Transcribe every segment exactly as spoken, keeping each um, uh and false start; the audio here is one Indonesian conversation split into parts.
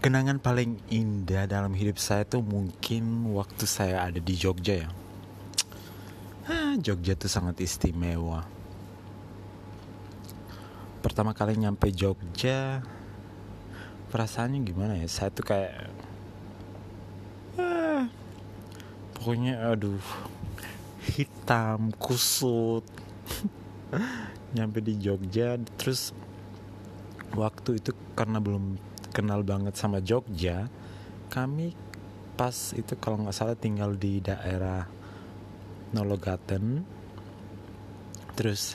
Kenangan paling indah dalam hidup saya tuh mungkin waktu saya ada di Jogja ya. Ah, Jogja tuh sangat istimewa. Pertama kali nyampe Jogja, perasaannya gimana ya? Saya tuh kayak, ah, pokoknya aduh, hitam, kusut. Nyampe di Jogja, terus waktu itu karena belum kenal banget sama Jogja, kami pas itu kalau nggak salah tinggal di daerah Nologaten. Terus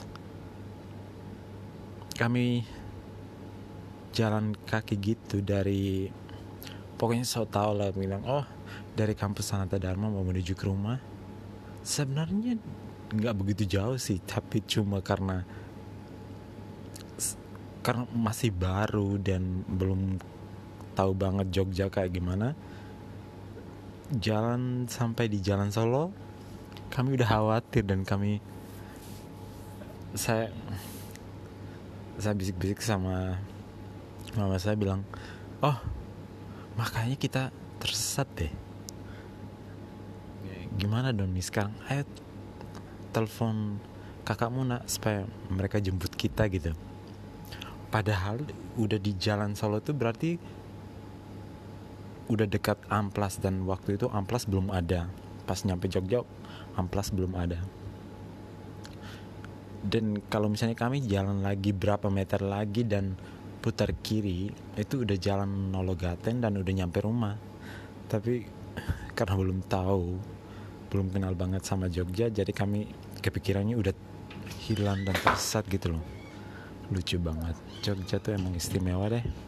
kami jalan kaki gitu dari, pokoknya so tau lah, bilang oh dari kampus Sanata Dharma mau menuju ke rumah. Sebenarnya nggak begitu jauh sih, tapi cuma karena karena masih baru dan belum tahu banget Jogja kayak gimana. Jalan sampai di Jalan Solo, kami udah khawatir dan kami saya saya bisik-bisik sama mama saya, bilang, oh makanya kita tersesat deh. Gimana dong nih sekarang? Ayo telepon kakakmu nak supaya mereka jemput kita gitu. Padahal udah di Jalan Solo tuh berarti udah dekat Amplas, dan waktu itu Amplas belum ada. Pas nyampe Jogja Amplas belum ada. Dan kalau misalnya kami jalan lagi berapa meter lagi dan putar kiri, itu udah jalan Nologaten dan udah nyampe rumah. Tapi karena belum tahu, belum kenal banget sama Jogja, jadi kami kepikirannya udah hilang dan tersesat gitu loh. Lucu banget. Jogja tuh emang istimewa deh.